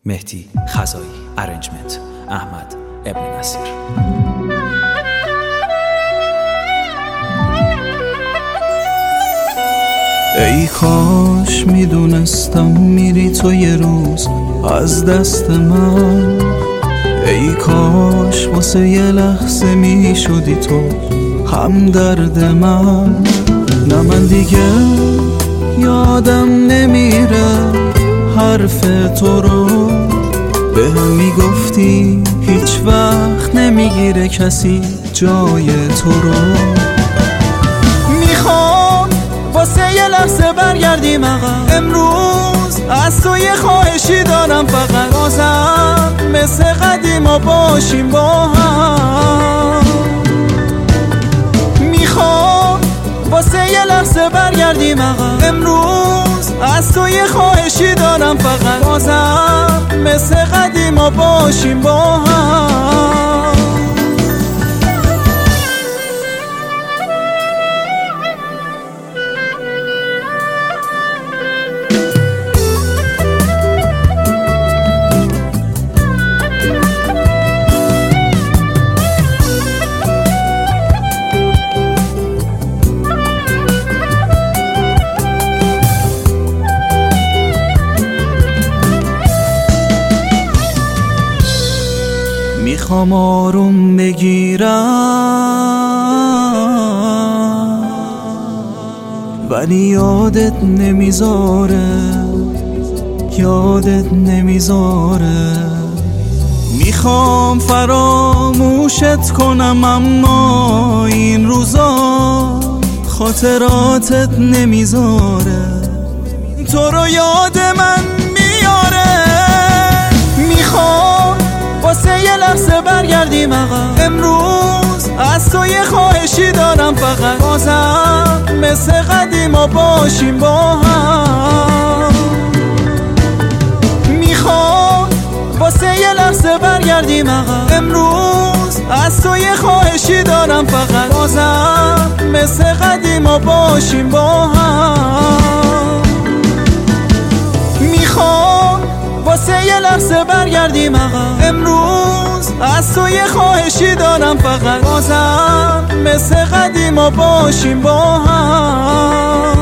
مهدی خزایی، ارنجمنت احمد ابن نصیر. ای کاش میدونستم میری تو یه روز از دست من، ای کاش واسه یه لحظه میشدی تو همدرد من. نه من دیگه یادم نمیره حرف تو رو، بهم میگفتی هیچ وقت نمیگیره کسی جای تو رو. میخوام واسه یه لحظه برگردیم عقب، امروز از تو یه خواهشی دارم فقط، بازم مثل قدیما باشیم با هم. میخوام واسه یه لحظه برگردیم عقب، امروز از تو یه خواهشی دارم فقط، بازم مثل قدیما باشیم با هم. میخوام آروم بگیرم ولی یادت نمیذاره، یادت نمیذاره. میخوام فراموشت کنم اما این روزا خاطراتت نمیذاره، تو رو یاد من میاره. میخوام واسه یه لحظه برگردیم عقب، امروز از تو یه خواهشی دارم فقط، بازم مثل قدیما باشیم با هم. میخوام واسه یه لحظه برگردیم عقب، امروز از تو یه خواهشی دارم فقط، بازم مثل قدیما باشیم با هم. میخوام واسه یه لحظه برگردیم عقب، امروز از تو یه خواهشی دارم فقط، بازم مثل قدیما باشیم با هم.